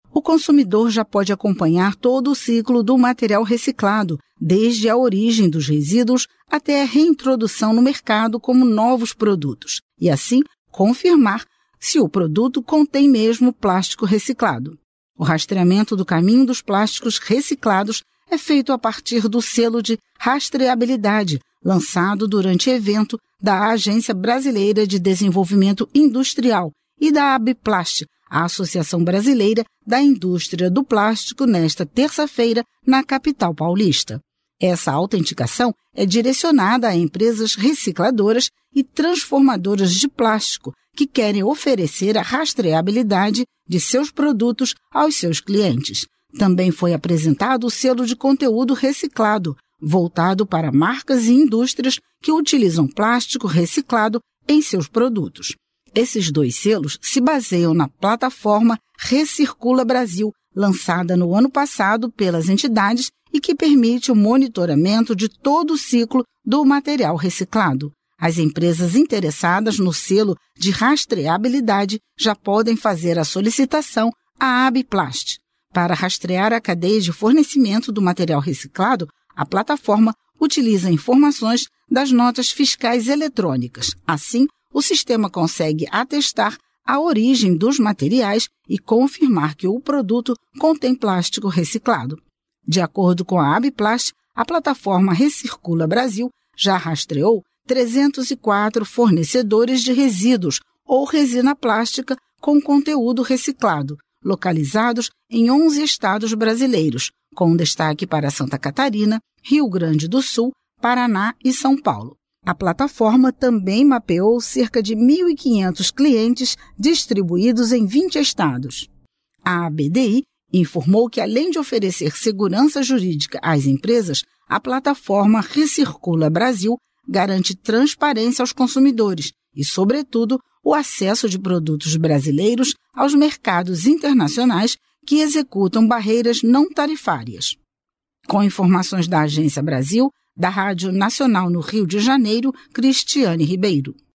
O consumidor já pode acompanhar todo o ciclo do material reciclado, desde a origem dos resíduos até a reintrodução no mercado como novos produtos, e assim confirmar se o produto contém mesmo plástico reciclado. O rastreamento do caminho dos plásticos reciclados é feito a partir do selo de rastreabilidade, lançado durante evento da Agência Brasileira de Desenvolvimento Industrial e da Abiplast, a Associação Brasileira da Indústria do Plástico, nesta terça-feira, na capital paulista. Essa autenticação é direcionada a empresas recicladoras e transformadoras de plástico que querem oferecer a rastreabilidade de seus produtos aos seus clientes. Também foi apresentado o selo de conteúdo reciclado, voltado para marcas e indústrias que utilizam plástico reciclado em seus produtos. Esses dois selos se baseiam na plataforma Recircula Brasil, lançada no ano passado pelas entidades e que permite o monitoramento de todo o ciclo do material reciclado. As empresas interessadas no selo de rastreabilidade já podem fazer a solicitação à Abiplast. Para rastrear a cadeia de fornecimento do material reciclado, a plataforma utiliza informações das notas fiscais eletrônicas. Assim, o sistema consegue atestar a origem dos materiais e confirmar que o produto contém plástico reciclado. De acordo com a Abiplast, a plataforma Recircula Brasil já rastreou 304 fornecedores de resíduos ou resina plástica com conteúdo reciclado, localizados em 11 estados brasileiros, com destaque para Santa Catarina, Rio Grande do Sul, Paraná e São Paulo. A plataforma também mapeou cerca de 1.500 clientes distribuídos em 20 estados. A ABDI informou que, além de oferecer segurança jurídica às empresas, a plataforma Recircula Brasil garante transparência aos consumidores e, sobretudo, o acesso de produtos brasileiros aos mercados internacionais que executam barreiras não tarifárias. Com informações da Agência Brasil, da Rádio Nacional no Rio de Janeiro, Cristiane Ribeiro.